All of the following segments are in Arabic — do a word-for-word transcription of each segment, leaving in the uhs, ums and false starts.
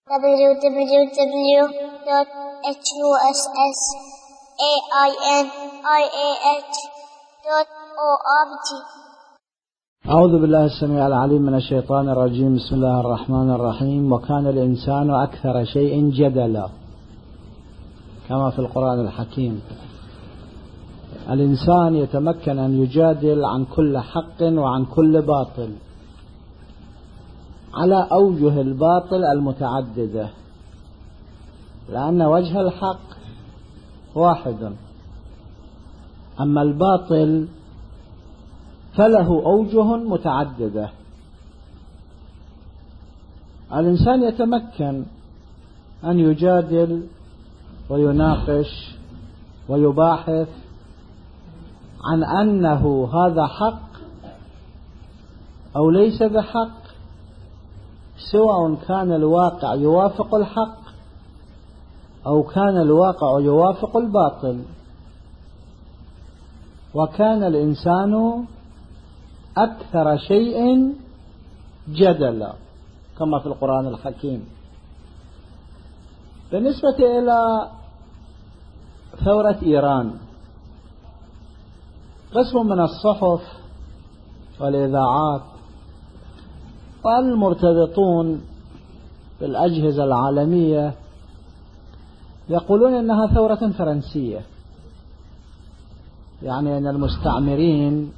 w w w dot h u s s a i n i a h dot org. أعوذ بالله السميع العليم من الشيطان الرجيم. بسم الله الرحمن الرحيم. وكان الإنسان أكثر شيء جدلا، كما في القرآن الحكيم. الإنسان يتمكن أن يجادل عن كل حق وعن كل باطل على أوجه الباطل المتعددة، لأن وجه الحق واحد، أما الباطل فله أوجه متعددة. الإنسان يتمكن أن يجادل ويناقش ويباحث عن أنه هذا حق أو ليس بحق، سواء كان الواقع يوافق الحق أو كان الواقع يوافق الباطل. وكان الإنسان أكثر شيء جدلا، كما في القرآن الحكيم. بالنسبة إلى ثورة إيران، قسم من الصحف والإذاعات والمرتبطون بالأجهزة العالمية يقولون إنها ثورة فرنسية، يعني أن المستعمرين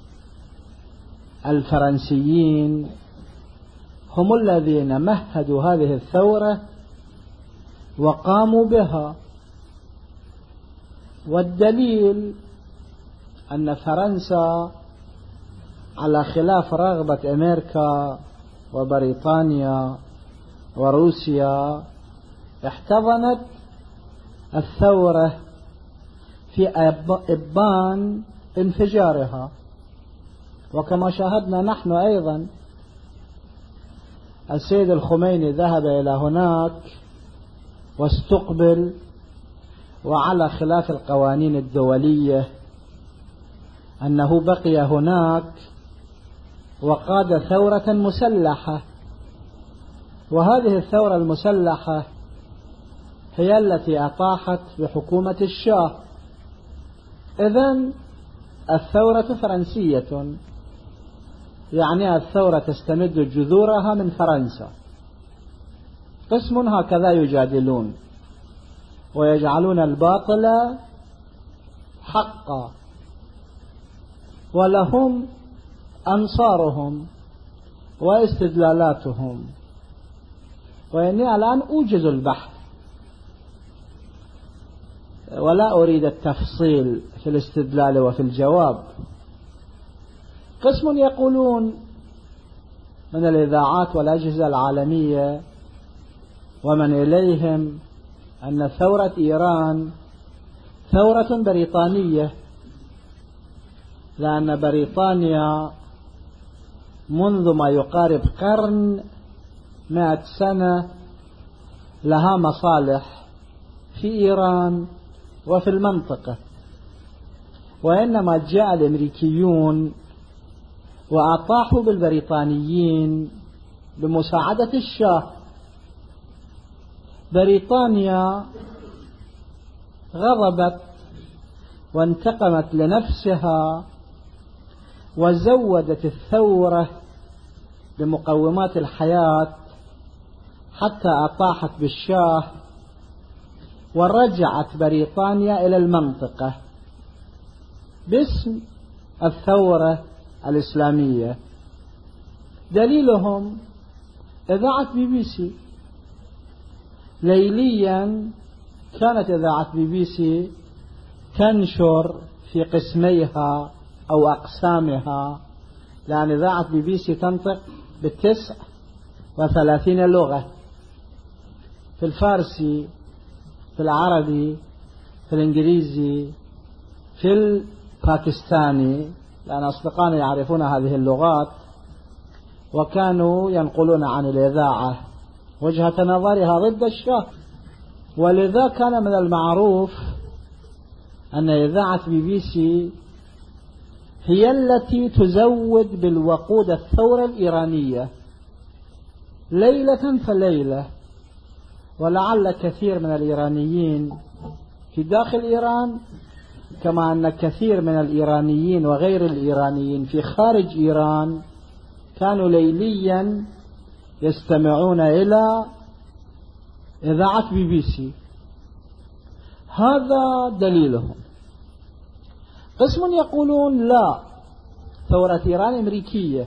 الفرنسيين هم الذين مهدوا هذه الثورة وقاموا بها. والدليل أن فرنسا على خلاف رغبة أمريكا وبريطانيا وروسيا احتضنت الثورة في إبان انفجارها. وكما شاهدنا نحن أيضا، السيد الخميني ذهب إلى هناك واستقبل، وعلى خلاف القوانين الدولية أنه بقي هناك وقاد ثورة مسلحة. وهذه الثورة المسلحة هي التي أطاحت بحكومة الشاه. إذن الثورة فرنسية، يعني الثورة تستمد جذورها من فرنسا. قسم هكذا يجادلون ويجعلون الباطل حقا، ولهم أنصارهم واستدلالاتهم. وإني الآن أوجز البحث ولا أريد التفصيل في الاستدلال وفي الجواب. قسم يقولون من الإذاعات والأجهزة العالمية ومن إليهم أن ثورة إيران ثورة بريطانية، لأن بريطانيا منذ ما يقارب قرن مئة سنة لها مصالح في إيران وفي المنطقة. وإنما جاء الأمريكيون وأطاحوا بالبريطانيين بمساعدة الشاه. بريطانيا غضبت وانتقمت لنفسها وزودت الثورة بمقومات الحياة حتى أطاحت بالشاه، ورجعت بريطانيا إلى المنطقة باسم الثورة الإسلامية. دليلهم إذاعة بي بي سي. ليليا كانت إذاعة بي بي سي تنشر في قسميها أو أقسامها، لأن إذاعة بي بي سي تنطق بالتسع وثلاثين لغة، في الفارسي، في العربي، في الإنجليزي، في الباكستاني، لأن أصدقائنا يعرفون هذه اللغات وكانوا ينقلون عن الإذاعة وجهة نظرها ضد الشاه. ولذا كان من المعروف أن إذاعة بي بي سي هي التي تزود بالوقود الثورة الإيرانية ليلة فليلة، ولعل كثير من الإيرانيين في داخل إيران، كما أن كثير من الإيرانيين وغير الإيرانيين في خارج إيران كانوا ليليا يستمعون إلى إذاعة بي بي سي. هذا دليلهم. قسم يقولون لا، ثورة إيران أمريكية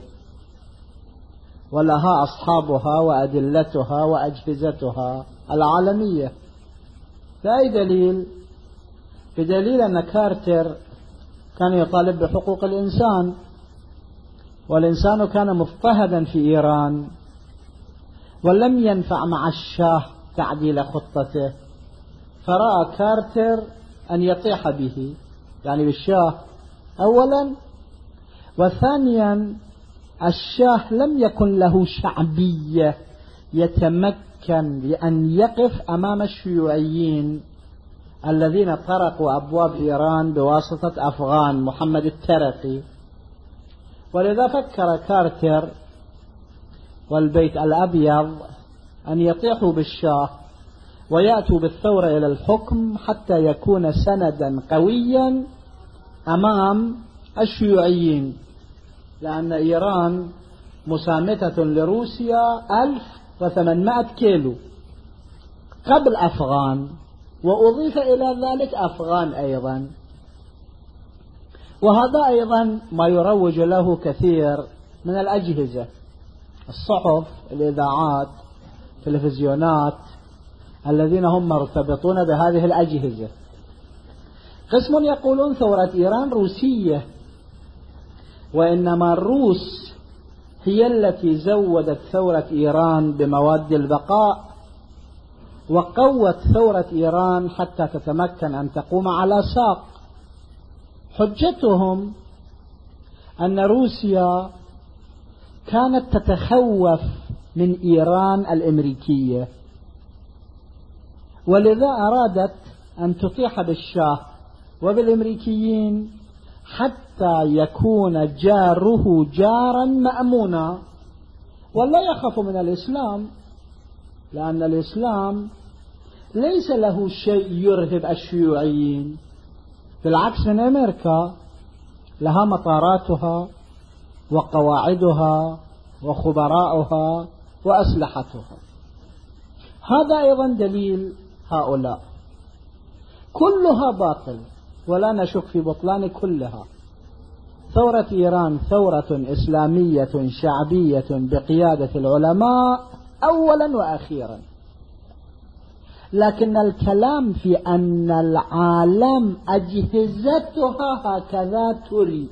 ولها أصحابها وأدلتها وأجهزتها العالمية. فأي دليل؟ بدليل أن كارتر كان يطالب بحقوق الإنسان، والإنسان كان مضطهدا في إيران، ولم ينفع مع الشاه تعديل خطته، فرأى كارتر أن يطيح به، يعني بالشاه أولا، وثانيا الشاه لم يكن له شعبية يتمكن بأن يقف أمام الشيوعيين الذين طرقوا أبواب إيران بواسطة أفغان محمد الترقي. ولذا فكر كارتر والبيت الأبيض أن يطيحوا بالشاه ويأتوا بالثورة إلى الحكم حتى يكون سندا قويا أمام الشيوعيين، لأن إيران مسامتة لروسيا ألف وثمانمائة كيلو قبل أفغان، وأضيف إلى ذلك أفغان أيضا. وهذا أيضا ما يروج له كثير من الأجهزة، الصحف، الإذاعات، التلفزيونات، الذين هم مرتبطون بهذه الأجهزة. قسم يقولون ثورة إيران روسية، وإنما الروس هي التي زودت ثورة إيران بمواد البقاء وقوت ثورة إيران حتى تتمكن أن تقوم على ساق. حجتهم أن روسيا كانت تتخوف من إيران الأمريكية، ولذا أرادت أن تطيح بالشاه وبالأمريكيين حتى يكون جاره جارا مأمونا، ولا يخاف من الإسلام، لأن الإسلام ليس له شيء يرهب الشيوعيين. بالعكس من أمريكا، لها مطاراتها وقواعدها وخبراؤها وأسلحتها. هذا أيضا دليل هؤلاء. كلها باطل ولا نشك في بطلان كلها. ثورة إيران ثورة إسلامية شعبية بقيادة العلماء أولا وأخيرا، لكن الكلام في أن العالم أجهزتها هكذا تريد.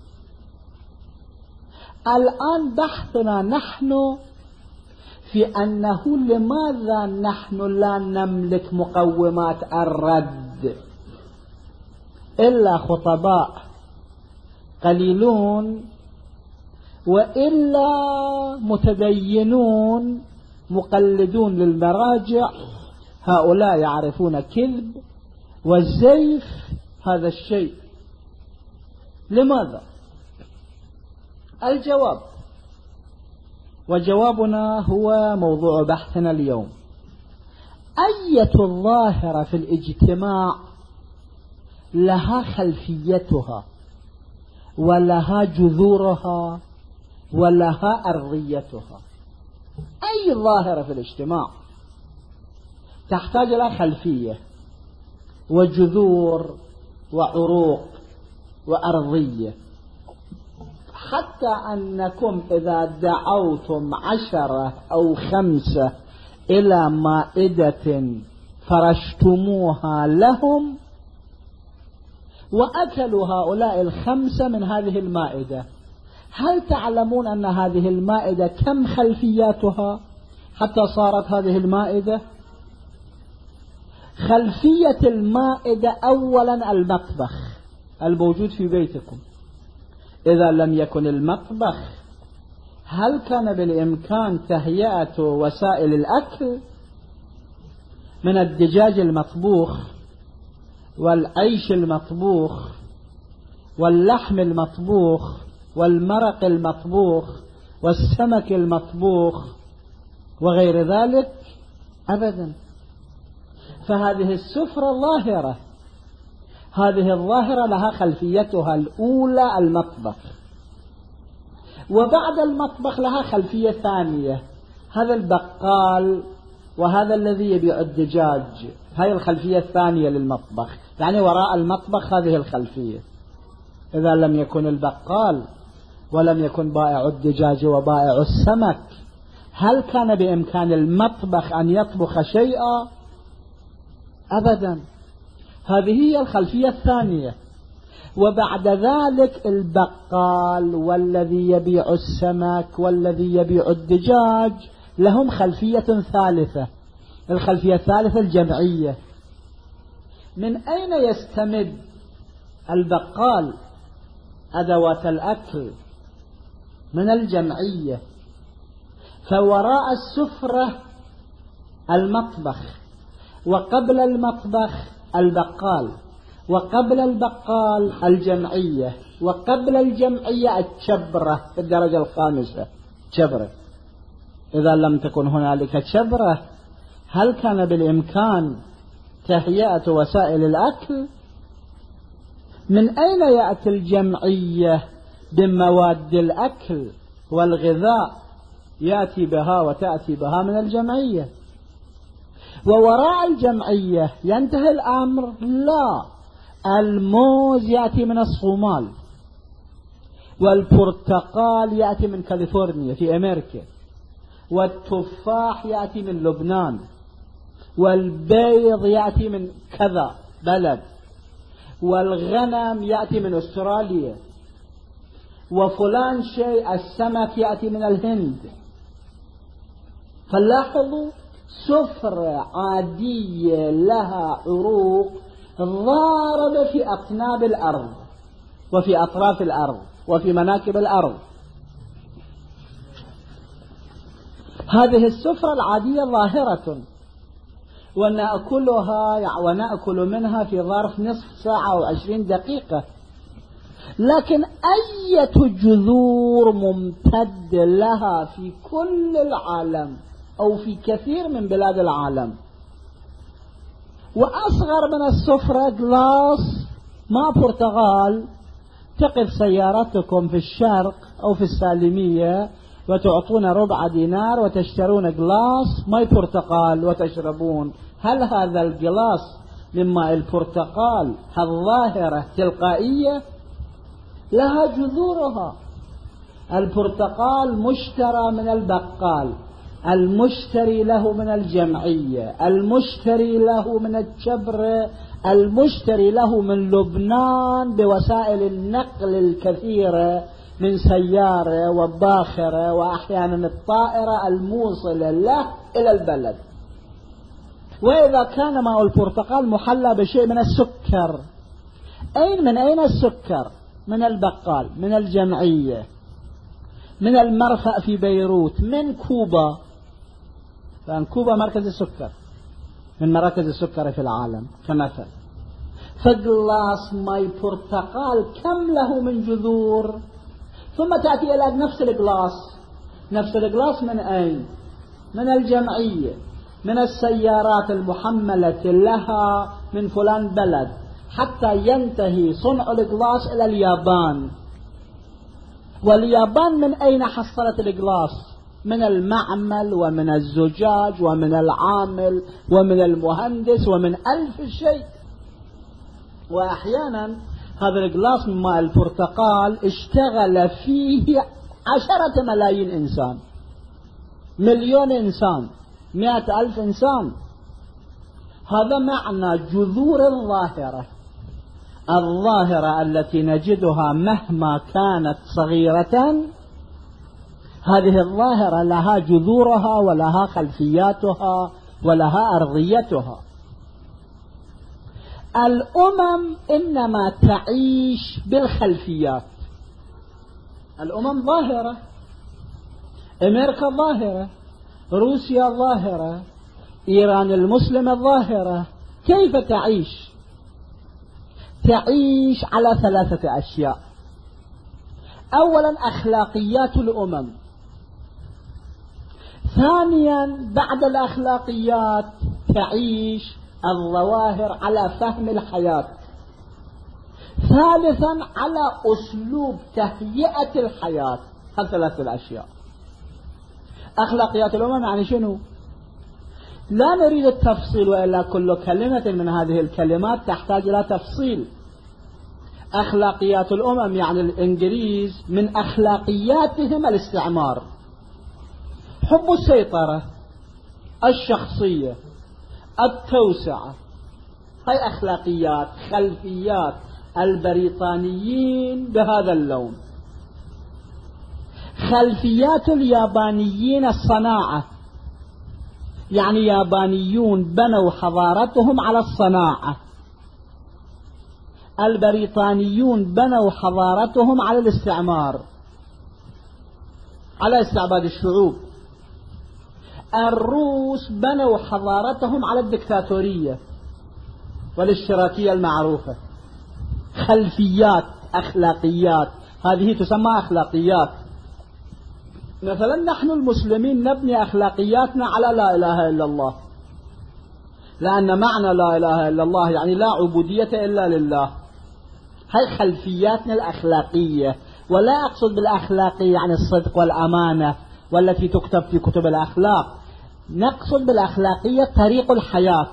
الآن بحثنا نحن في أنه لماذا نحن لا نملك مقومات الرد إلا خطباء قليلون، وإلا متدينون مقلدون للمراجع، هؤلاء يعرفون كذب وزيف هذا الشيء. لماذا؟ الجواب، وجوابنا هو موضوع بحثنا اليوم. أية الظاهرة في الاجتماع لها خلفيتها ولها جذورها ولها أرضيتها. أي ظاهرة في الاجتماع تحتاج إلى خلفية وجذور وعروق وأرضية، حتى أنكم إذا دعوتم عشرة أو خمسة إلى مائدة فرشتموها لهم وأكلوا هؤلاء الخمسة من هذه المائدة، هل تعلمون أن هذه المائدة كم خلفياتها حتى صارت هذه المائدة؟ خلفية المائدة أولا المطبخ الموجود في بيتكم. إذا لم يكن المطبخ، هل كان بالإمكان تهيئة وسائل الأكل من الدجاج المطبوخ والعيش المطبوخ واللحم المطبوخ والمرق المطبوخ والسمك المطبوخ وغير ذلك؟ أبدا. فهذه السفرة ظاهرة، هذه الظاهرة لها خلفيتها الأولى المطبخ، وبعد المطبخ لها خلفية ثانية، هذا البقال وهذا الذي يبيع الدجاج، هذه الخلفية الثانية للمطبخ، يعني وراء المطبخ هذه الخلفية. إذا لم يكن البقال ولم يكن بائع الدجاج وبائع السمك، هل كان بإمكان المطبخ أن يطبخ شيئا؟ أبدا. هذه هي الخلفية الثانية. وبعد ذلك البقال والذي يبيع السمك والذي يبيع الدجاج لهم خلفية ثالثة، الخلفية الثالثة الجمعية. من أين يستمد البقال أدوات الأكل؟ من الجمعية. فوراء السفرة المطبخ، وقبل المطبخ البقال، وقبل البقال الجمعية، وقبل الجمعية الشبرة في الدرجة الخامسة، شبرة. إذا لم تكن هنالك شبرة هل كان بالإمكان تهيئة وسائل الأكل؟ من أين يأتي الجمعية بمواد الأكل والغذاء؟ يأتي بها وتأتي بها من الجمعية. ووراء الجمعية ينتهي الأمر؟ لا، الموز يأتي من الصومال، والبرتقال يأتي من كاليفورنيا في أمريكا، والتفاح يأتي من لبنان، والبيض يأتي من كذا بلد، والغنم يأتي من أستراليا، وفلان شيء السمك يأتي من الهند. فلاحظوا سفرة عادية لها عروق ضاربة في أطناب الأرض وفي أطراف الأرض وفي مناكب الأرض. هذه السفرة العادية ظاهرة، ونأكلها ونأكل منها في ظرف نصف ساعة وعشرين دقيقة، لكن أية جذور ممتد لها في كل العالم أو في كثير من بلاد العالم. وأصغر من السفرة جلاس ماء برتقال. تقف سيارتكم في الشرق أو في السالمية وتعطون ربع دينار وتشترون جلاس ماء برتقال وتشربون. هل هذا الجلاس من ماء البرتقال الظاهرة تلقائية؟ لها جذورها. البرتقال مشترى من البقال، المشتري له من الجمعية، المشتري له من الشبرة، المشتري له من لبنان بوسائل النقل الكثيرة من سيارة وباخرة وأحيانا الطائرة الموصلة له إلى البلد. وإذا كان ماء البرتقال محلى بشيء من السكر، أين من أين السكر؟ من البقال، من الجمعية، من المرفأ في بيروت، من كوبا، لأن كوبا مركز السكر، من مراكز السكر في العالم كمثل. فجلاس ماء برتقال كم له من جذور؟ ثم تأتي إلى نفس الجلاس. نفس الجلاس من أين؟ من الجمعية، من السيارات المحملة لها من فلان بلد، حتى ينتهي صنع الجلاس إلى اليابان. واليابان من أين حصلت الجلاس؟ من المعمل ومن الزجاج ومن العامل ومن المهندس ومن ألف شيء. وأحيانا هذا الجلاس من ماء البرتقال اشتغل فيه عشرة ملايين إنسان، مليون إنسان، مئة ألف إنسان. هذا معنى جذور الظاهرة. الظاهرة التي نجدها مهما كانت صغيرة، هذه الظاهرة لها جذورها ولها خلفياتها ولها أرضيتها. الأمم إنما تعيش بالخلفيات. الأمم ظاهرة، أمريكا ظاهرة، روسيا ظاهرة، إيران المسلمة ظاهرة. كيف تعيش؟ تعيش على ثلاثة أشياء. أولا أخلاقيات الأمم، ثانيا بعد الأخلاقيات تعيش الظواهر على فهم الحياة. ثالثا على أسلوب تهيئة الحياة. هذه ثلاثة الأشياء. أخلاقيات الأمم يعني شنو؟ لا نريد التفصيل، وإلا كل كلمة من هذه الكلمات تحتاج إلى تفصيل. أخلاقيات الأمم يعني الإنجليز من أخلاقياتهم الاستعمار، حب السيطرة، الشخصية، التوسعة. هاي أخلاقيات خلفيات البريطانيين بهذا اللون. خلفيات اليابانيين الصناعة، يعني يابانيون بنوا حضارتهم على الصناعة، البريطانيون بنوا حضارتهم على الاستعمار، على استعباد الشعوب. الروس بنوا حضارتهم على الدكتاتورية والاشتراكية المعروفة. خلفيات أخلاقيات، هذه تسمى أخلاقيات. مثلا نحن المسلمين نبني أخلاقياتنا على لا إله إلا الله، لأن معنى لا إله إلا الله يعني لا عبودية إلا لله. هاي خلفياتنا الأخلاقية. ولا أقصد بالأخلاقية يعني الصدق والأمانة والتي تكتب في كتب الأخلاق، نقصد بالأخلاقية طريق الحياة.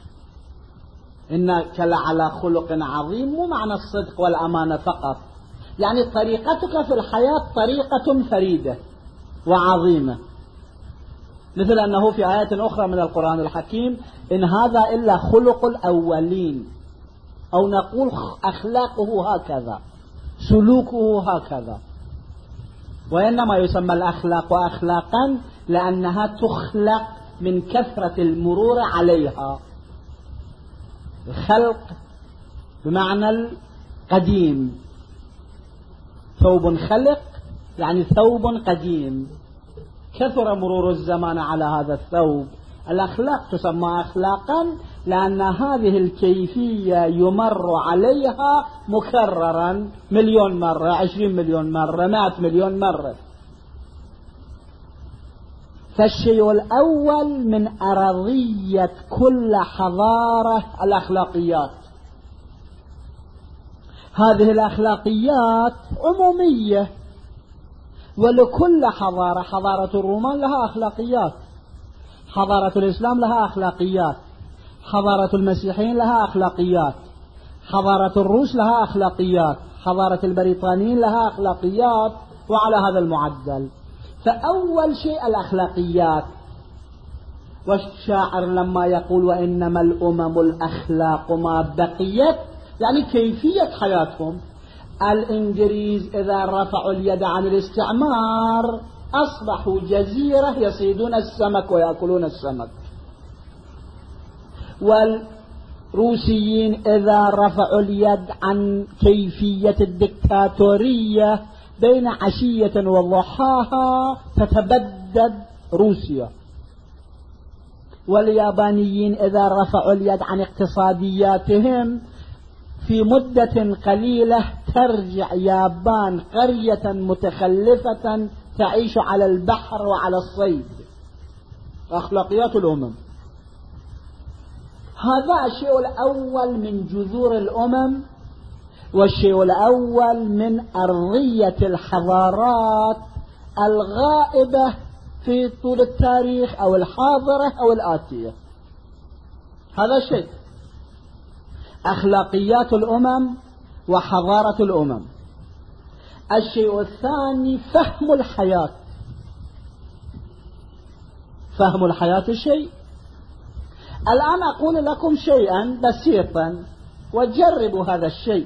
إنك لعلى خلق عظيم، مو معنى الصدق والأمانة فقط، يعني طريقتك في الحياة طريقة فريدة وعظيمة. مثل أنه في آيات أخرى من القرآن الحكيم: إن هذا إلا خلق الأولين، أو نقول أخلاقه هكذا، سلوكه هكذا. وإنما يسمى الأخلاق أخلاقا لأنها تخلق من كثرة المرور عليها. الخلق بمعنى القديم، ثوب خلق يعني ثوب قديم، كثر مرور الزمان على هذا الثوب. الأخلاق تسمى أخلاقا لأن هذه الكيفية يمر عليها مكررا مليون مرة، عشرين مليون مرة، مائة مليون مرة. فالشيء الأول من أرضية كل حضارة الأخلاقيات. هذه الأخلاقيات عمومية، ولكل حضارة. حضارة الرومان لها أخلاقيات، حضارة الإسلام لها أخلاقيات، حضارة المسيحيين لها أخلاقيات، حضارة الروس لها أخلاقيات، حضارة البريطانيين لها أخلاقيات، وعلى هذا المعدل. فأول شيء الأخلاقيات. والشاعر لما يقول وإنما الأمم الأخلاق ما بقيت، يعني كيفية حياتهم. الإنجليز إذا رفعوا اليد عن الاستعمار أصبحوا جزيرة يصيدون السمك ويأكلون السمك. والروسيين إذا رفعوا اليد عن كيفية الدكتاتورية بين عشية وضحاها تتبدد روسيا. واليابانيين إذا رفعوا اليد عن اقتصادياتهم في مدة قليلة ترجع يابان قرية متخلفة تعيش على البحر وعلى الصيد. أخلاقيات الأمم. هذا الشيء الأول من جذور الأمم، والشيء الأول من أرضية الحضارات الغائبة في طول التاريخ أو الحاضرة أو الآتية. هذا شيء أخلاقيات الأمم وحضارة الأمم. الشيء الثاني فهم الحياة. فهم الحياة شيء. الآن أقول لكم شيئا بسيطا وجربوا هذا الشيء،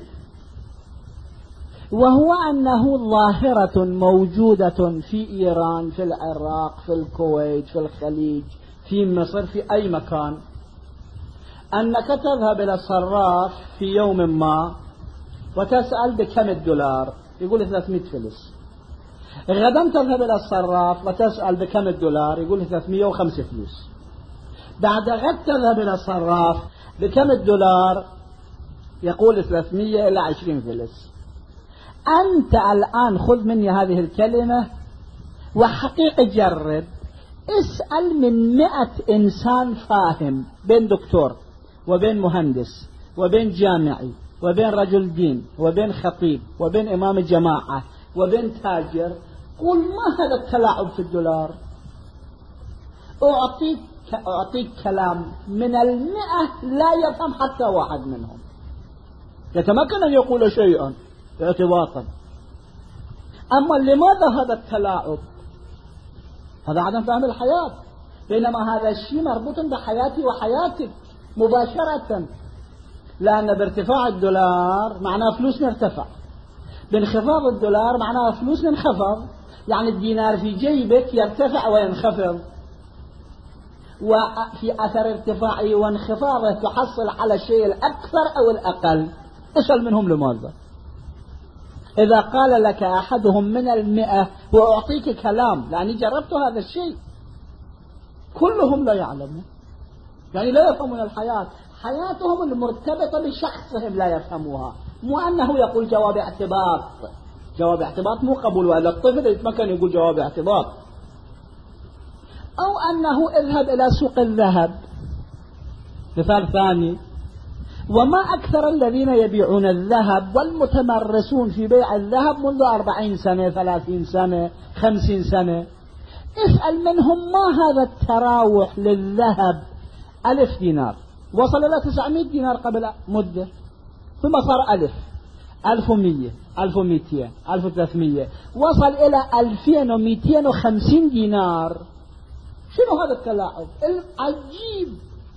وهو أنه ظاهرة موجودة في إيران، في العراق، في الكويت، في الخليج، في مصر، في أي مكان. أنك تذهب إلى الصراف في يوم ما وتسأل بكم الدولار، يقول ثلاثمائة فلس. غدا تذهب إلى الصراف وتسأل بكم الدولار، يقول ثلاثمائة وخمسة فلوس. بعد غد تذهب إلى الصراف بكم الدولار، يقول ثلاثمائة إلى عشرين فلس. أنت الآن خذ مني هذه الكلمة وحقيقة جرب، اسأل من مئة إنسان فاهم بين دكتور وبين مهندس وبين جامعي وبين رجل دين وبين خطيب وبين إمام جماعة وبين تاجر، قول ما هذا التلاعب في الدولار. أعطيك, أعطيك كلام من المئة لا يفهم حتى واحد منهم، يتمكن أن يقول شيئا اعتباطا. أما لماذا هذا التلاعب؟ هذا عدم فهم الحياة، بينما هذا الشيء مربوط بحياتي وحياتك مباشرة، لأن بارتفاع الدولار معناه فلوس نرتفع، بانخفاض الدولار معناه فلوس ننخفض. يعني الدينار في جيبك يرتفع وينخفض، وفي أثر ارتفاعه وانخفاضه تحصل على الشيء الأكثر أو الأقل. اسأل منهم لماذا. إذا قال لك أحدهم من المئة وأعطيك كلام، لأني جربت هذا الشيء، كلهم لا يعلمون، يعني لا يفهمون الحياة، حياتهم المرتبطة بشخصهم لا يفهموها. مو أنه يقول جواب اعتباط، جواب اعتباط مو قبول، وإلا الطفل يتمكن يقول جواب اعتباط. أو أنه اذهب إلى سوق الذهب، مثال ثاني، وما أكثر الذين يبيعون الذهب والمتمرسون في بيع الذهب منذ أربعين سنة ثلاثين سنة خمسين سنة. اسأل منهم ما هذا التراوح للذهب. ألف دينار وصل إلى تسعمائة دينار قبل مدة، ثم صار ألف، ألف ومية، ألف ومئتين، ألف وثلاثمية، وصل إلى ألفين ومئتين وخمسين دينار. شنو هذا التلاعب العجيب؟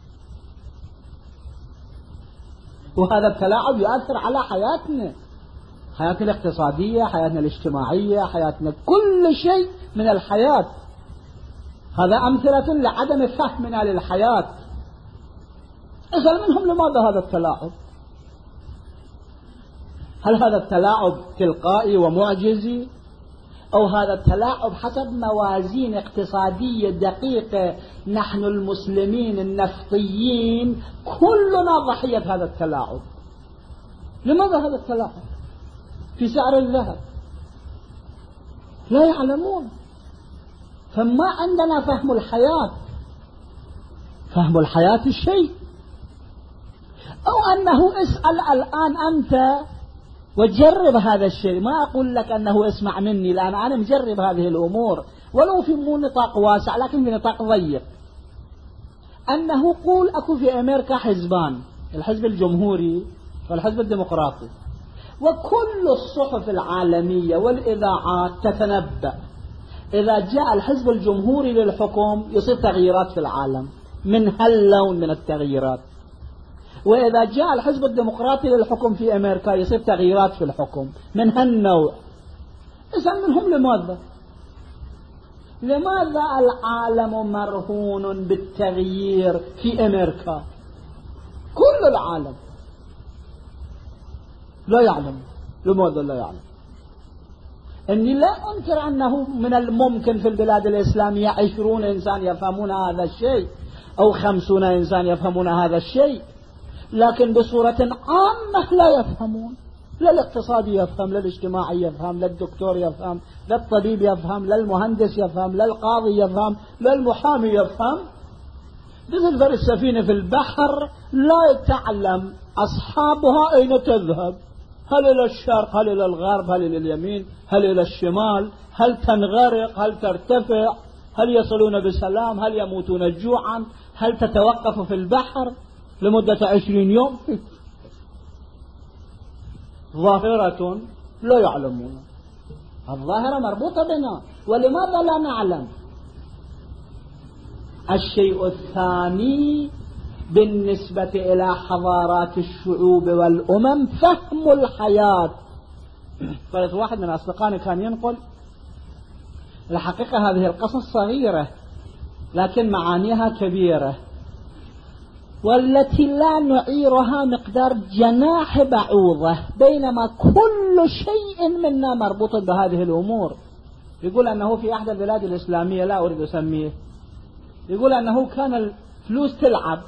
وهذا التلاعب يؤثر على حياتنا، حياتنا الاقتصادية، حياتنا الاجتماعية، حياتنا كل شيء من الحياة. هذا أمثلة لعدم فهمنا للحياة. اسأل منهم لماذا هذا التلاعب؟ هل هذا التلاعب تلقائي ومعجزي، أو هذا التلاعب حسب موازين اقتصادية دقيقة؟ نحن المسلمين النفطيين كلنا ضحية هذا التلاعب. لماذا هذا التلاعب في سعر الذهب؟ لا يعلمون. فما عندنا فهم الحياة. فهم الحياة الشيء، أو أنه اسأل الآن أنت وجرب هذا الشيء. ما أقول لك أنه اسمع مني، لأن أنا مجرب هذه الأمور ولو في مو نطاق واسع لكن في نطاق ضيق. أنه قول أكو في أمريكا حزبان، الحزب الجمهوري والحزب الديمقراطي، وكل الصحف العالمية والإذاعات تتنبأ إذا جاء الحزب الجمهوري للحكم يصير تغييرات في العالم من هاللون من التغييرات، وإذا جاء الحزب الديمقراطي للحكم في أمريكا يصير تغييرات في الحكم من هالنوع. اسأل منهم لماذا؟ لماذا العالم مرهون بالتغيير في أمريكا؟ كل العالم لا يعلم. لماذا لا يعلم؟ إني لا أنكر أنه من الممكن في البلاد الإسلامية عشرون إنسان يفهمون هذا الشيء أو خمسون إنسان يفهمون هذا الشيء، لكن بصورة عامة لا يفهمون. لا الاقتصادي يفهم، لا الاجتماعي يفهم، لا الدكتور يفهم، لا الطبيب يفهم، لا المهندس يفهم، لا القاضي يفهم، لا المحامي يفهم. تسافر السفينة في البحر لا تعلم أصحابها أين تذهب، هل إلى الشرق، هل إلى الغرب، هل إلى اليمين، هل إلى الشمال، هل تنغرق، هل ترتفع، هل يصلون بسلام، هل يموتون جوعا، هل تتوقف في البحر لمدة عشرين يوم. ظاهرة لا يعلمون. الظاهرة مربوطة بنا، ولماذا لا نعلم؟ الشيء الثاني بالنسبة إلى حضارات الشعوب والأمم فهم الحياة. فرد واحد من أصدقائي كان ينقل، الحقيقة هذه القصص صغيرة لكن معانيها كبيرة، والتي لا نعيرها مقدار جناح بعوضة، بينما كل شيء منا مربوط بهذه الأمور. يقول أنه في أحد البلاد الإسلامية لا أريد أسميه، يقول أنه كان الفلوس تلعب،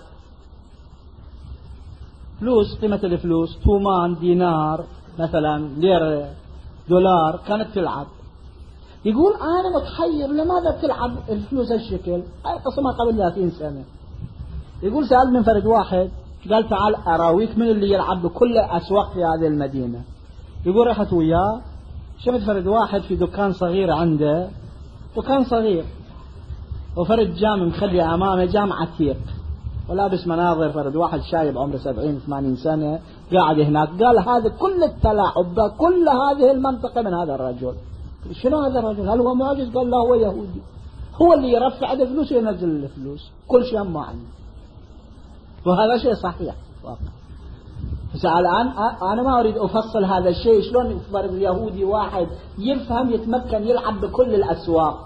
فلوس قيمة الفلوس تومان دينار مثلا ليرة دولار كانت تلعب. يقول أنا متحير لماذا تلعب الفلوس هالشكل، هاي قصة ما قبل ثلاثين سنة. يقول سأل من فرد واحد قال تعال أراويك من اللي يلعب بكل الأسواق في هذه المدينة. يقول رحت وياه، شفت فرد واحد في دكان صغير عنده، دكان صغير، وفرد جام مخلي أمامه جام عتيق ولابس مناظر، فرد واحد شايب عمره سبعين ثمانين سنة قاعد هناك. قال هذا كل التلاعب كل هذه المنطقة من هذا الرجل. شنو هذا الرجل؟ هل هو معجز؟ قال لا هو يهودي، هو اللي يرفع هذا الفلوس وينزل الفلوس، كل شيء ما عنده. وهذا شيء صحيح واقع. بس الآن أنا ما أريد أفصل هذا الشيء، شلون فرد يهودي واحد يفهم يتمكن يلعب بكل الأسواق،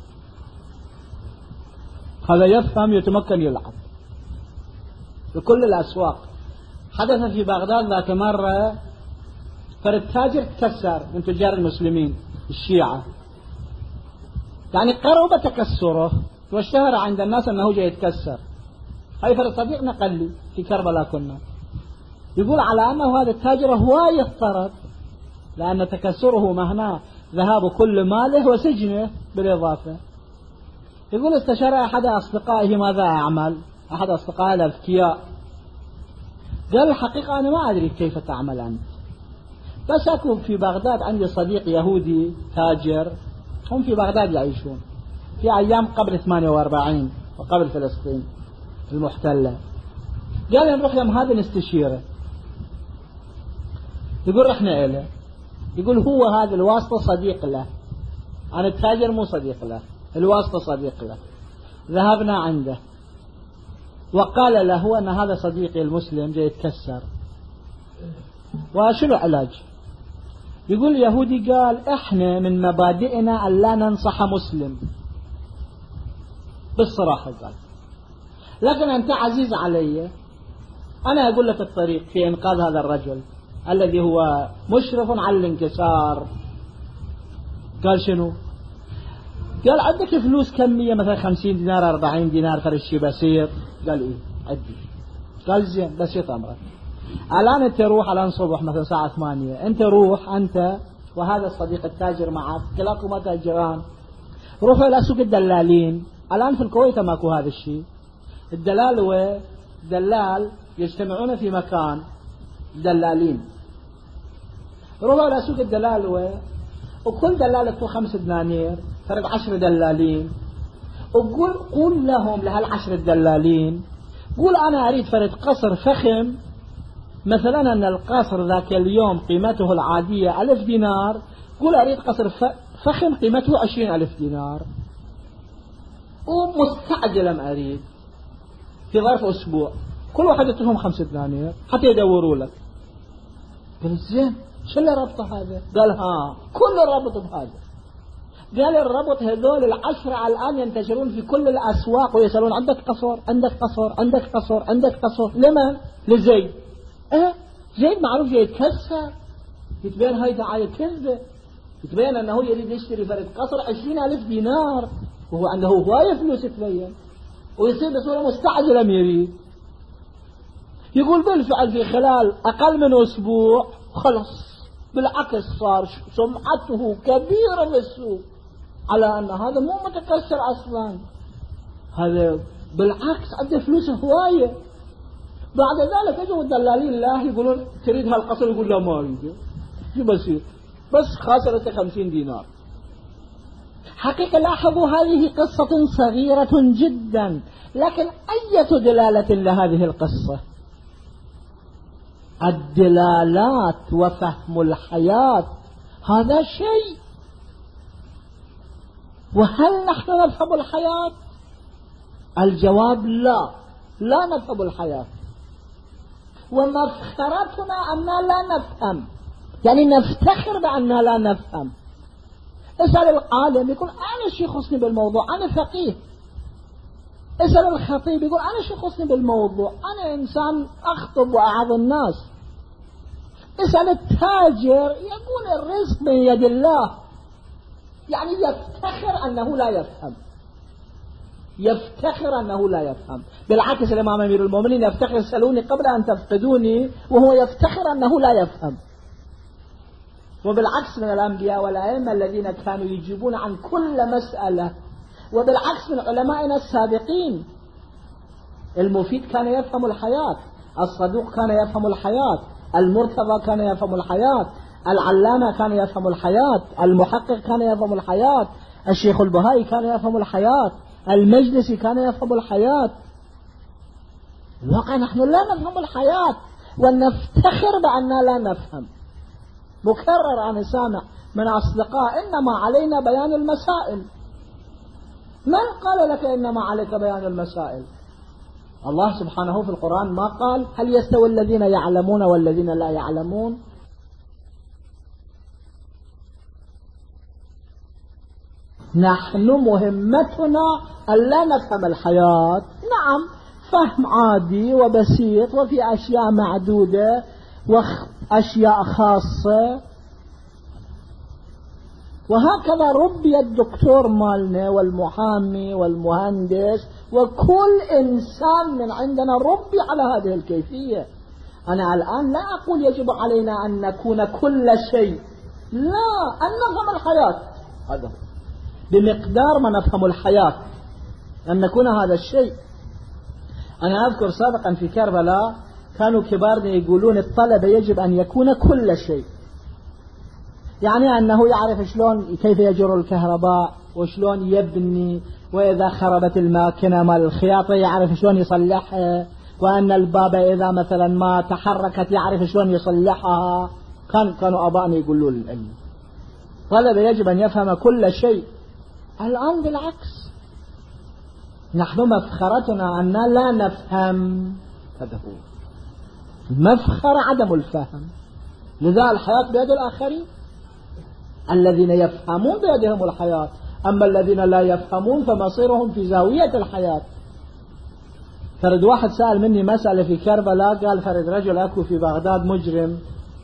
هذا يفهم يتمكن يلعب بكل الأسواق. حدث في بغداد ذات مرة فرد تاجر تكسر من تجار المسلمين الشيعة، يعني قرب تكسره واشتهر عند الناس أنه جاي يتكسر. هاي فرد صديقنا قال لي في كربلاء كنا، يقول على أنه هذا التاجر هواية اضطرب لأن تكسره مهناه ذهاب كل ماله وسجنه بالإضافة. يقول استشار أحد أصدقائه ماذا أعمل، أحد أصدقائه الأذكياء، قال الحقيقة أنا ما أدري كيف تعمل أنت، بس أكون في بغداد عندي صديق يهودي تاجر، هم في بغداد يعيشون في أيام قبل ثمانية وأربعين وقبل فلسطين المحتلة. قال نروح يوم هذا نستشيره. يقول رحنا إليه، يقول هو هذا الواسطة صديق له، أنا التاجر مو صديق له، الواسطة صديق له. ذهبنا عنده وقال له أن هذا صديقي المسلم جاي يتكسر وشنو علاج. يقول يهودي قال احنا من مبادئنا أن لا ننصح مسلم بالصراحة، قال لكن أنت عزيز علي، أنا أقول لك الطريق في إنقاذ هذا الرجل الذي هو مشرف على الانكسار. قال شنو؟ قال عندك فلوس كمية مثلا خمسين دينار أربعين دينار فرشي بسيط؟ قال إيه عندي. قال زين بسيط أمرك، الآن أنت روح الآن صبح مثلا الساعة ثمانية، أنت روح أنت وهذا الصديق التاجر معك كلاكما تاجران، روحوا إلى سوق الدلالين. الآن في الكويت ماكو هذا الشيء، الدلال دلال يجتمعون في مكان دلالين، روحوا إلى سوق الدلال وكل دلالة له خمس دنانير فرد عشر دلالين، وقول قول لهم لهالعشر الدلالين قول أنا أريد فرد قصر فخم، مثلا أن القصر ذاك اليوم قيمته العادية ألف دينار، قول أريد قصر فخم قيمته عشرين ألف دينار ومستعجلا أريد في ظرف أسبوع، كل واحد يتهم خمسة دنانير حتى يدوروا لك. قال زين شو اللي ربطه هذا؟ قال ها كل الربط بهذا. قال الربط هذول العشرة الآن ينتشرون في كل الأسواق ويسألون عندك قصر عندك قصر عندك قصر عندك قصر. لمن؟ لزيد. اه زيد معروف جاي يتكسر، يتبين هاي دعاية كذبة، يتبين أنه يريد يشتري فرد قصر عشرين ألف دينار وهو عنده هواية فلوس تبين، ويصير بصورة مستعجلة يريد. يقول بالفعل في خلال أقل من أسبوع خلص، بالعكس صار سمعته كبيرة في السوق على أن هذا مو متكسر أصلا، هذا بالعكس عنده فلوس هواية. بعد ذلك يجوا الدلالين الله يقولون تريد هالقصر، يقول لا ما أريده، شو بسيط بس خاسرة خمسين دينار. حقيقة لاحظوا هذه قصة صغيرة جدا، لكن أية دلالة لهذه القصة؟ الدلالات وفهم الحياة هذا شيء. وهل نحن نفهم الحياة؟ الجواب لا، لا نفهم الحياة، ومفخرتنا أننا لا نفهم، يعني نفتخر بأننا لا نفهم. اسأل العالم يقول أنا شو يخصني بالموضوع، أنا فقيه. اسأل الخطيب يقول أنا شو يخصني بالموضوع، أنا إنسان أخطب وأعظ الناس. اسأل التاجر يقول الرزق من يد الله، يعني يفتخر أنه لا يفهم، يفتخر أنه لا يفهم. بالعكس الإمام أمير المؤمنين يفتخر سألوني قبل أن تفقدوني، وهو يفتخر أنه لا يفهم. وبالعكس من الأنبياء والأئمة الذين كانوا يجيبون عن كل مسألة، وبالعكس من علمائنا السابقين المفيد كان يفهم الحياة. الصدوق كان يفهم الحياة، المرتضى كان يفهم الحياة، العلامة كان يفهم الحياة، المحقق كان يفهم الحياة، الشيخ البهائي كان يفهم الحياة، المجلسي كان يفهم الحياة. الواقع نحن لا نفهم الحياة ونفتخر بأننا لا نفهم. مكرر أنا سامع من أصدقاء إنما علينا بيان المسائل. من قال لك إنما عليك بيان المسائل؟ الله سبحانه في القرآن ما قال هل يستوي الذين يعلمون والذين لا يعلمون؟ نحن مهمتنا ألا نفهم الحياة، نعم فهم عادي وبسيط وفي أشياء معدودة وأشياء خاصة، وهكذا ربي الدكتور مالنا والمحامي والمهندس وكل إنسان من عندنا ربي على هذه الكيفية. أنا الآن لا أقول يجب علينا أن نكون كل شيء، لا، أن نفهم الحياة، هذا بمقدار ما نفهم الحياة أن نكون هذا الشيء. أنا أذكر سابقا في كربلاء كانوا كبارنا يقولون الطلبة يجب أن يكون كل شيء، يعني أنه يعرف شلون كيف يجر الكهرباء وشلون يبني، وإذا خربت الماكينة مال الخياطة يعرف شلون يصلحها، وأن البابة إذا مثلا ما تحركت يعرف شلون يصلحها. كان كانوا أبائنا يقولون العلم طلبة يجب أن يفهم كل شيء. الآن بالعكس، نحن مفخرتنا أننا لا نفهم، هذا هو مفخر عدم الفهم. لذا الحياة بيد الآخرين، الذين يفهمون بيدهم الحياة، أما الذين لا يفهمون فمصيرهم في زاوية الحياة. فرد واحد سأل مني مسألة في كربلاء، قال فرد رجل أكو في بغداد مجرم،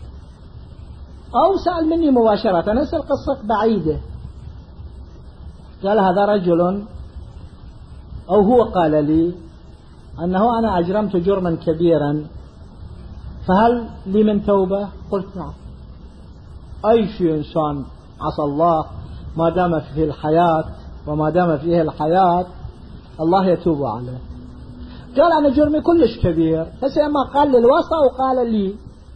أو سأل مني مباشرة نسأل قصة بعيدة، قال هذا رجل أو هو قال لي أنه أنا أجرمت جرما كبيرا فهل لي من توبة؟ قلت نعم، أي شيء إنسان عصى الله ما دام فيه الحياة وما دام فيه الحياة الله يتوب عليه. قال أنا جرمي كلش كبير، هسه ما قال للواسطة وقال لي،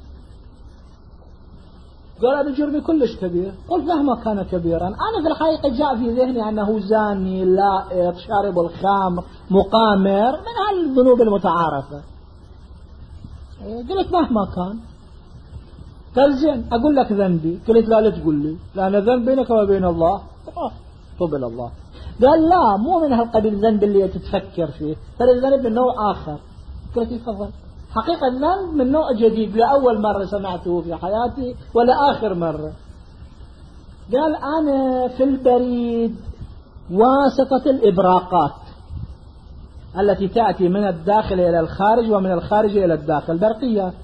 قال أنا جرمي كلش كبير. قلت مهما كان كبيرا، أنا في الحقيقة جاء في ذهني أنه زاني، لائط، شارب الخمر، مقامر، من هالذنوب المتعارفة. قلت مهما كان. قال زين أقول لك ذنبي. قلت لا لا تقول لي، لأن ذنب بينك وبين الله، طب إلى الله. قال لا، مو من هالقبيل الذنب اللي تتفكر فيه، ترى الذنب من نوع آخر. قلت تفضل. حقيقة الذنب من نوع جديد، لا أول مرة سمعته في حياتي ولا آخر مرة. قال أنا في البريد واسطة الإبراقات التي تأتي من الداخل إلى الخارج ومن الخارج إلى الداخل، برقيات.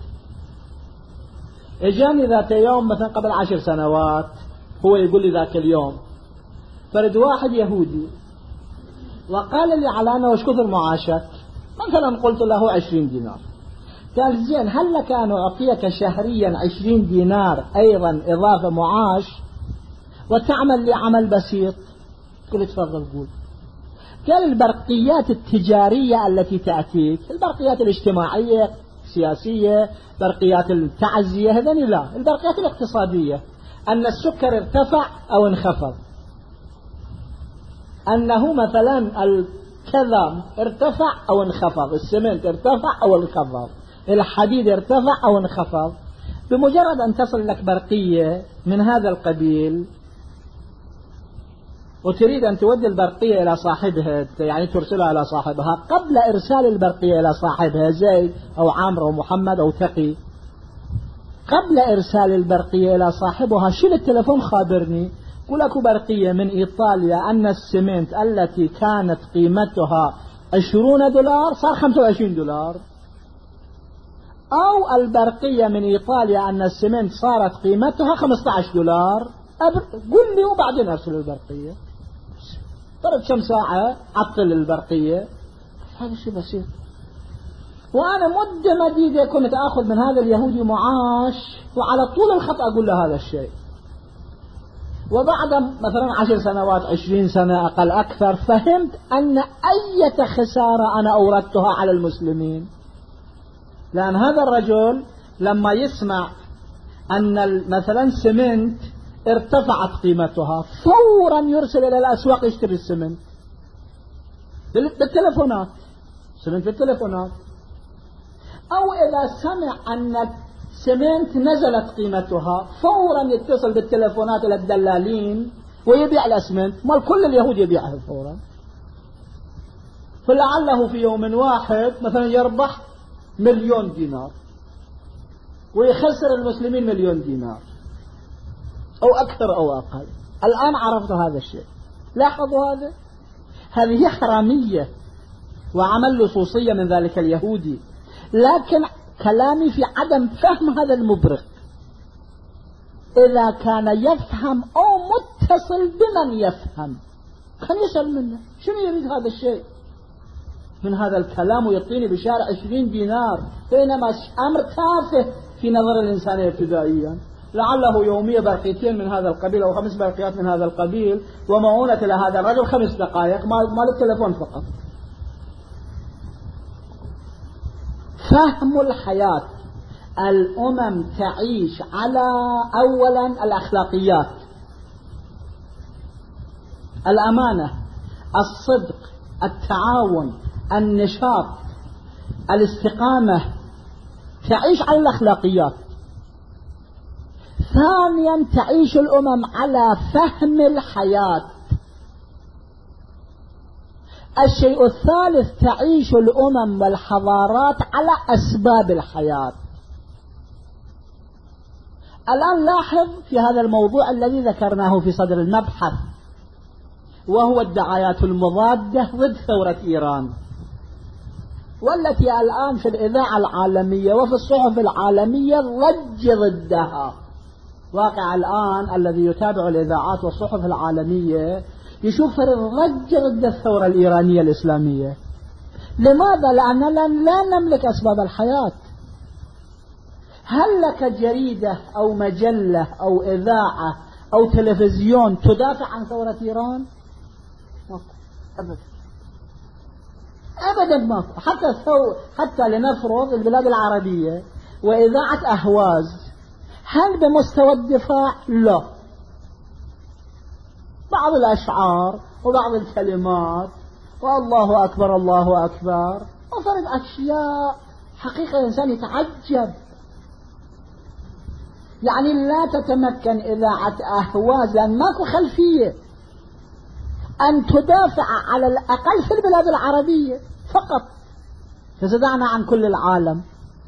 اجاني ذات يوم مثلا قبل عشر سنوات، هو يقول لي ذاك اليوم فرد واحد يهودي وقال لي على أنه وش كثر معاشك؟ مثلا قلت له عشرين دينار. قال زين هل لك أن أعطيك شهريا عشرين دينار أيضا إضافة معاش وتعمل لي عمل بسيط؟ قلت تفضل قول. قال البرقيات التجارية التي تأتيك، البرقيات الاجتماعية السياسية، برقيات التعزية، هذني لا، البرقيات الاقتصادية، أن السكر ارتفع أو انخفض، أنه مثلا الكذا ارتفع أو انخفض، السمنت ارتفع أو انخفض، الحديد ارتفع أو انخفض. بمجرد أن تصل لك برقية من هذا القبيل وتريد أن تودي البرقية إلى صاحبها، يعني ترسلها إلى صاحبها، قبل إرسال البرقية إلى صاحبها زيد أو عمرو أو محمد أو تقي، قبل إرسال البرقية إلى صاحبها شيل التلفون خابرني، قل أكو برقية من إيطاليا أن السمنت التي كانت قيمتها عشرون دولار صار خمسة وعشرين دولار، أو البرقية من إيطاليا أن السمنت صارت قيمتها خمسة عشر دولار، قل لي وبعدين أرسل البرقية. فرد كم ساعة عطل البرقية، هذا شيء بسيط. وأنا مدة مديدة كنت أخذ من هذا اليهودي معاش، وعلى طول الخط أقول له هذا الشيء. وبعد مثلا عشر سنوات عشرين سنة أقل أكثر فهمت أن أي خسارة أنا أوردتها على المسلمين لأن هذا الرجل لما يسمع أن مثلا سمنت ارتفعت قيمتها فورا يرسل إلى الأسواق يشتري السمنت بالتلفونات، سمنت بالتلفونات. أو إذا سمع أن سمنت نزلت قيمتها فورا يتصل بالتلفونات إلى الدلالين ويبيع الأسمنت، ما كل اليهود يبيعها فورا. فلعله في يوم واحد مثلا يربح مليون دينار ويخسر المسلمين مليون دينار أو أكثر أو أقل. الآن عرفت هذا الشيء. لاحظوا هذا، هذه حرامية وعمل لصوصية من ذلك اليهودي. لكن كلامي في عدم فهم هذا المبرق. إذا كان يفهم أو متصل بمن يفهم كان يسأل منه شنو يريد هذا الشيء من هذا الكلام ويعطيني بشارع عشرين دينار، بينما أمر تافه في نظر الإنسان ابتدائيا. لعله يومية برقيتين من هذا القبيل أو خمس برقيات من هذا القبيل ومعونة لهذا الرجل خمس دقائق مال التلفون فقط. فهم الحياة. الأمم تعيش على أولا الأخلاقيات، الأمانة، الصدق، التعاون، النشاط، الاستقامة، تعيش على الأخلاقيات. ثانيا تعيش الأمم على فهم الحياة. الشيء الثالث تعيش الأمم والحضارات على أسباب الحياة. الآن لاحظ في هذا الموضوع الذي ذكرناه في صدر المبحث، وهو الدعايات المضادة ضد ثورة إيران، والتي الآن في الإذاعة العالمية وفي الصحف العالمية ضج ضدها. واقع الآن الذي يتابع الإذاعات والصحف العالمية يشوف الضج ضد الثورة الإيرانية الإسلامية. لماذا؟ لأننا لا نملك أسباب الحياة. هل لك جريدة أو مجلة أو إذاعة أو تلفزيون تدافع عن ثورة إيران؟ أبدا أبدا ماكو. حتى ثو... حتى لنفرض البلاد العربية وإذاعة أهواز، هل بمستوى الدفاع؟ لا. بعض الأشعار وبعض الكلمات والله أكبر الله أكبر وفرد أشياء حقيقة الإنسان يتعجب. يعني لا تتمكن إذاعة أهواز لأن ماكو خلفية أن تدافع على الأقل في البلاد العربية فقط، تزدعنا عن كل العالم.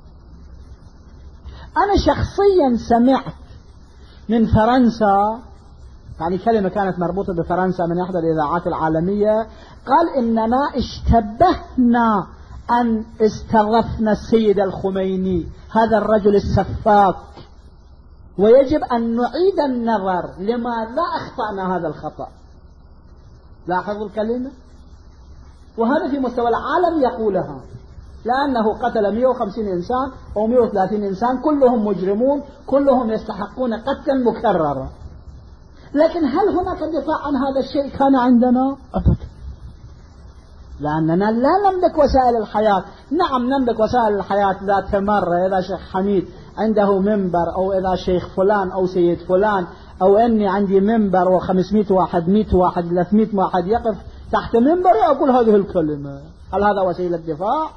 أنا شخصيا سمعت من فرنسا، يعني كلمة كانت مربوطة بفرنسا من إحدى الإذاعات العالمية، قال إننا اشتبهنا أن استضفنا السيد الخميني هذا الرجل السفاك، ويجب أن نعيد النظر لماذا أخطأنا هذا الخطأ. لاحظوا الكلمة، وهذا في مستوى العالم يقولها، لأنه قتل مئة وخمسين إنسان أو مئة وثلاثين إنسان كلهم مجرمون، كلهم يستحقون قتلا مكررا. لكن هل هناك دفاع عن هذا الشيء كان عندنا؟ أبدا، لأننا لا نملك وسائل الحياة. نعم نملك وسائل الحياة ذات مرة، إذا شيخ حميد عنده منبر، أو إذا شيخ فلان أو سيد فلان، أو أني عندي منبر وخمسمائة واحد مئة واحد ثلاثمائة واحد يقف تحت منبر يقول هذه الكلمة، هل هذا وسيلة دفاع؟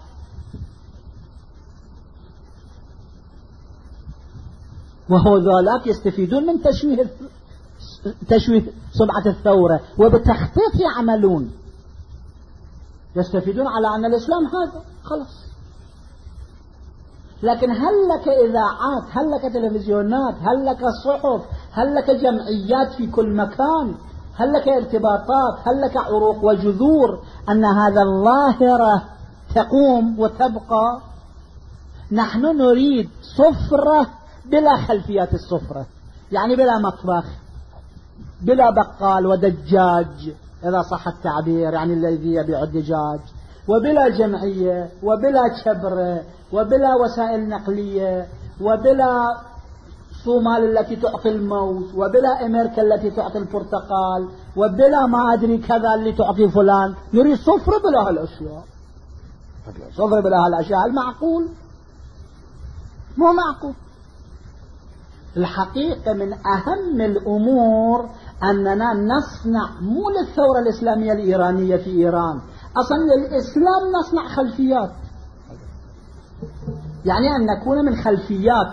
وهو ذلك يستفيدون من تشويه تشويه سمعة الثورة، وبتخطيط يعملون، يستفيدون على أن الإسلام هذا خلاص. لكن هل لك إذاعات، هل لك تلفزيونات، هل لك صحف، هل لك جمعيات في كل مكان، هل لك ارتباطات، هل لك عروق وجذور أن هذا الظاهرة تقوم وتبقى؟ نحن نريد سفرة بلا خلفيات السفرة، يعني بلا مطبخ، بلا بقال ودجاج إذا صح التعبير، يعني الذي يبيع الدجاج، وبلا جمعية، وبلا شبرة، وبلا وسائل نقلية، وبلا صومال التي تعطي الموز، وبلا أمريكا التي تعطي البرتقال، وبلا ما أدري كذا اللي تعطي فلان. نريد صفر بلا هالأشياء، صفر بلا هالأشياء المعقول. مو معقول. الحقيقة من أهم الأمور أننا نصنع مو للثورة الإسلامية الإيرانية في إيران، أصلا للإسلام نصنع خلفيات، يعني أن نكون من خلفيات،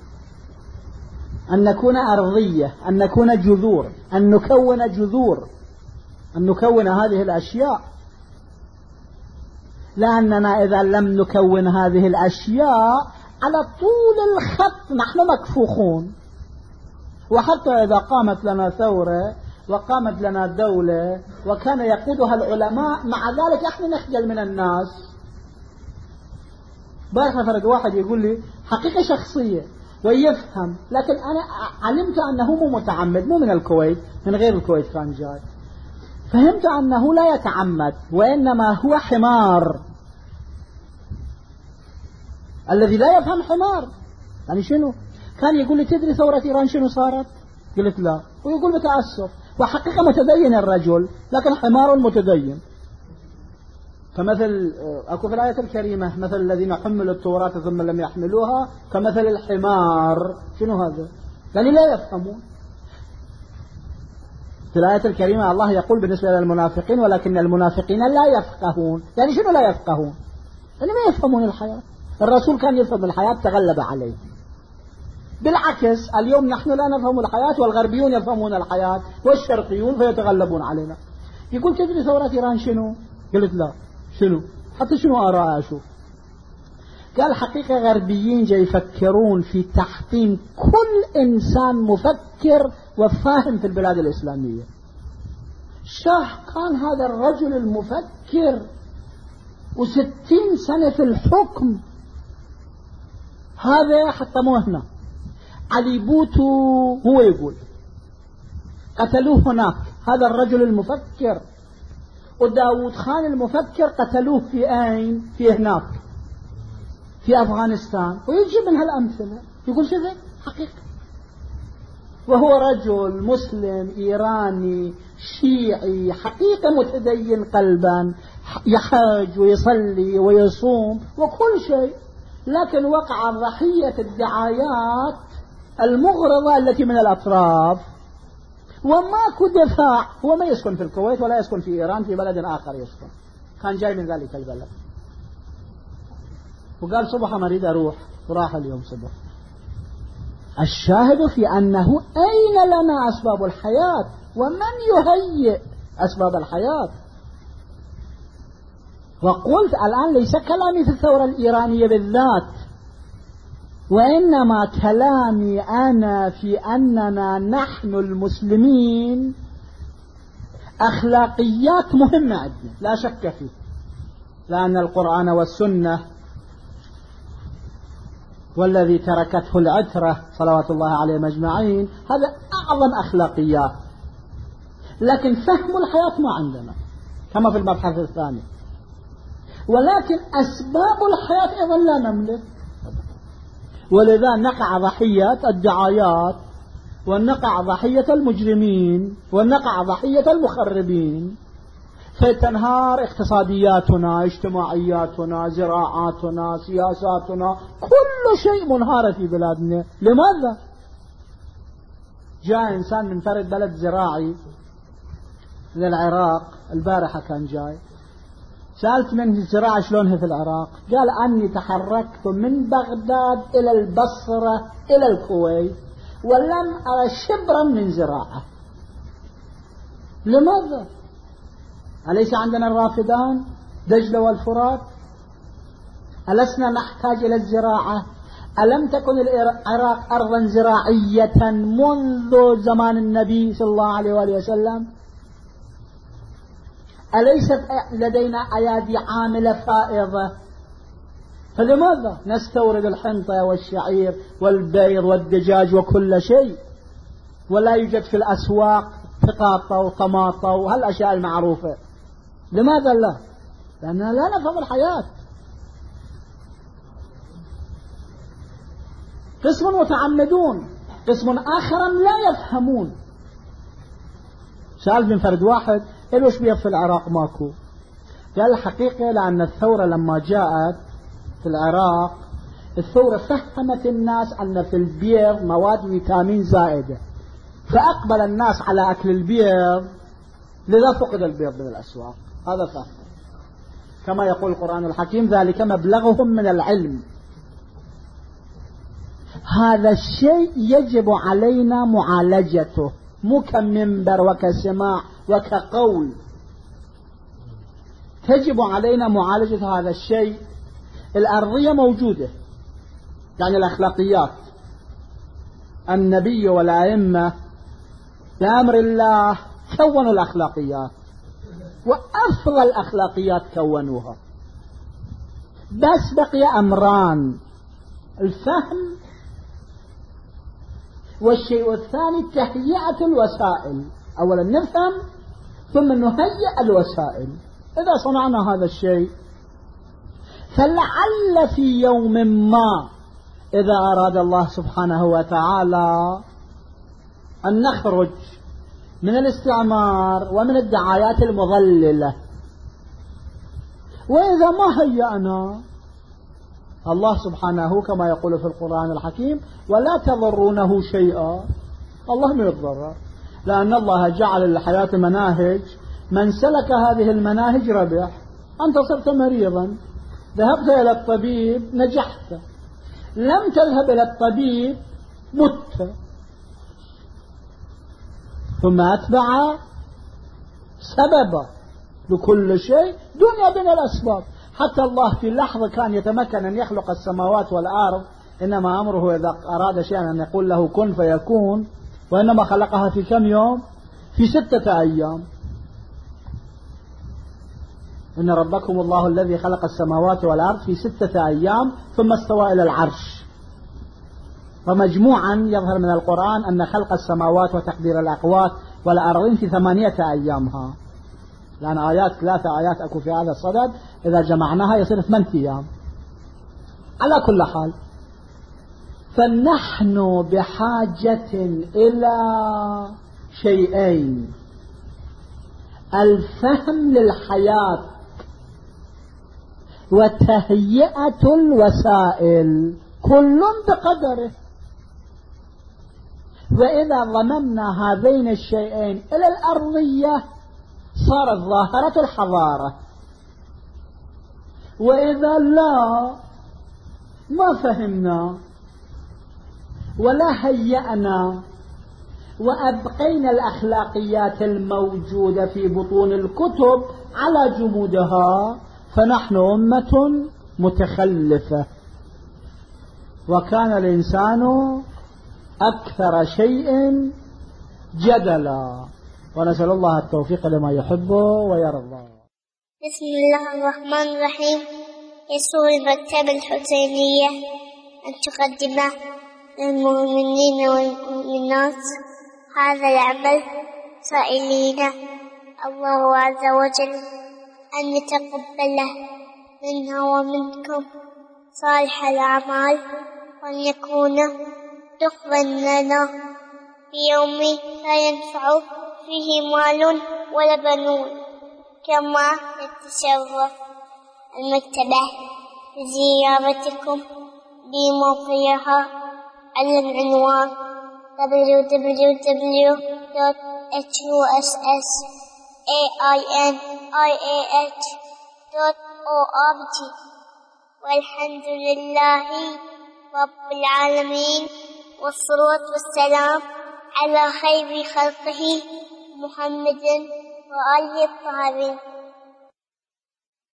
أن نكون أرضية، أن نكون جذور، أن نكون جذور، أن نكون هذه الأشياء، لأننا إذا لم نكون هذه الأشياء على طول الخط نحن مكفوخون. وحتى إذا قامت لنا ثورة وقامت لنا دولة وكان يقودها العلماء، مع ذلك نحن نخجل من الناس. بارك فرد واحد يقول لي حقيقة شخصية ويفهم، لكن أنا علمت أنه مو متعمد، مو من الكويت، من غير الكويت كان جاي، فهمت أنه لا يتعمد وإنما هو حمار. الذي لا يفهم حمار. يعني شنو؟ كان يقول لي تدري ثورة إيران شنو صارت؟ قلت لا، ويقول بتأسف، وحقيقة متدين الرجل لكن حمار متدين. فمثل أكو في الآية الكريمة مثل الذين حملوا التوراة ثم لم يحملوها كمثل الحمار. شنو هذا؟ يعني لا يفهمون. في الآية الكريمة الله يقول بالنسبة للمنافقين ولكن المنافقين لا يفقهون. يعني شنو لا يفقهون؟ يعني ما يفهمون الحياة. الرسول كان يفهم الحياة تغلب عليه. بالعكس اليوم نحن لا نفهم الحياة والغربيون يفهمون الحياة والشرقيون فيتغلبون علينا. يقول تدري ثورة إيران شنو؟ قلت لا. شنو؟ حتى شنو آراء أشوف؟ قال حقيقة غربيين جاي يفكرون في تحطيم كل إنسان مفكر وفاهم في البلاد الإسلامية. شاه كان هذا الرجل المفكر وستين سنة في الحكم، هذا حطموه هنا. علي بوتو هو يقول قتلوه هناك، هذا الرجل المفكر. وداود خان المفكر قتلوه في أين؟ في هناك في أفغانستان. ويجي من هالأمثلة يقول شذا حقيقة، وهو رجل مسلم إيراني شيعي حقيقة متدين قلبا، يحج ويصلي ويصوم وكل شيء، لكن وقع ضحية الدعايات المغرضة التي من الأطراف وماكو دفاع. هو ما يسكن في الكويت ولا يسكن في إيران، في بلد آخر يسكن، كان جاي من ذلك البلد، وقال صبح مريد أروح، وراح اليوم صبح. الشاهد في أنه أين لنا أسباب الحياة ومن يهيئ أسباب الحياة. وقلت الآن ليس كلامي في الثورة الإيرانية بالذات، وإنما كلامي أنا في أننا نحن المسلمين أخلاقيات مهمة عندنا لا شك فيه، لأن القرآن والسنة والذي تركته العترة صلوات الله عليهم أجمعين هذا أعظم أخلاقيات، لكن فهم الحياة ما عندنا كما في المبحث الثاني. ولكن أسباب الحياة أيضا لا نملك، ولذا نقع ضحية الدعايات، ونقع ضحية المجرمين، ونقع ضحية المخربين، فتنهار اقتصادياتنا، اجتماعياتنا، زراعاتنا، سياساتنا، كل شيء منهار في بلادنا. لماذا؟ جاء إنسان من فرد بلد زراعي للعراق البارحة، كان جاي، سألت من الزراعة شلونها في العراق؟ قال أني تحركت من بغداد إلى البصرة إلى الكويت ولم أرى شبرا من زراعة. لماذا؟ أليس عندنا الرافدان دجلة والفرات؟ ألسنا نحتاج إلى الزراعة؟ ألم تكن العراق أرضا زراعية منذ زمان النبي صلى الله عليه وآله وسلم؟ أليست لدينا أيادي عاملة فائضة؟ فلماذا نستورد الحنطة والشعير والبيض والدجاج وكل شيء ولا يوجد في الأسواق بطاطا وطماطا وهالأشياء المعروفة؟ لماذا لا؟ لأننا لا نفهم الحياة. قسم متعمدون، قسم آخر لا يفهمون. سأل من فرد واحد قال وش بيض في العراق؟ ماكو. قال الحقيقة لأن الثورة لما جاءت في العراق الثورة فهمت الناس أن في البيض مواد فيتامين زائدة، فأقبل الناس على أكل البيض، لذا فقد البيض من الأسواق. هذا فهم، كما يقول القرآن الحكيم: ذلك مبلغهم من العلم. هذا الشيء يجب علينا معالجته، مو كمنبر وكسماع وكقول، تجب علينا معالجة هذا الشيء. الأرضية موجودة، يعني الأخلاقيات، النبي والأئمة بأمر الله كونوا الأخلاقيات، وأفضل الأخلاقيات كونوها، بس بقي أمران: الفهم، والشيء الثاني تهيئة الوسائل. أولا نفهم ثم نهيئ الوسائل. إذا صنعنا هذا الشيء فلعل في يوم ما إذا أراد الله سبحانه وتعالى أن نخرج من الاستعمار ومن الدعايات المضللة، وإذا ما هيأنا، الله سبحانه كما يقول في القرآن الحكيم: ولا تضرونه شيئا. الله ما يتضرر، لأن الله جعل للحياة مناهج، من سلك هذه المناهج ربح. أنت صرت مريضا، ذهبت إلى الطبيب، نجحت. لم تذهب إلى الطبيب، مت. ثم أتبع سببا لكل شيء دنيا بين الأسباب. حتى الله في لحظة كان يتمكن أن يخلق السماوات والأرض، إنما أمره إذا أراد شيئا أن يقول له كن فيكون، وإنما خلقها في كم يوم؟ في ستة أيام. إن ربكم الله الذي خلق السماوات والأرض في ستة أيام ثم استوى إلى العرش. فمجموعا يظهر من القرآن أن خلق السماوات وتقدير الأقوات والأرضين في ثمانية أيامها، لأن آيات ثلاثة آيات أكو في هذا الصدد، إذا جمعناها يصير ثمان أيام. على كل حال، فنحن بحاجة إلى شيئين: الفهم للحياة وتهيئة الوسائل، كل بقدره. وإذا ضممنا هذين الشيئين إلى الأرضية صارت ظاهرة الحضارة، وإذا لا ما فهمنا ولا هيأنا وأبقينا الأخلاقيات الموجودة في بطون الكتب على جمودها، فنحن أمة متخلفة، وكان الإنسان أكثر شيء جدلا. ونسأل الله التوفيق لما يحبه ويرضى. بسم الله الرحمن الرحيم. يسر المكتبة الحسينية أن تقدم للمؤمنين والمؤمنات هذا العمل، سائلين الله عز وجل أن يتقبله منا ومنكم صالح الأعمال، وأن يكون دخلا لنا في يوم لا ينفع فيه مال ولا بنون. كما يتشرف المكتبة بزيارتكم بموقعها على العنوان دبليو دبليو دبليو دوت إتش يو إس إس إيه آي إن آي إيه إتش دوت أو آر جي. والحمد لله رب العالمين، والصلاة والسلام على خير خلقه محمد وآله الطاهرين.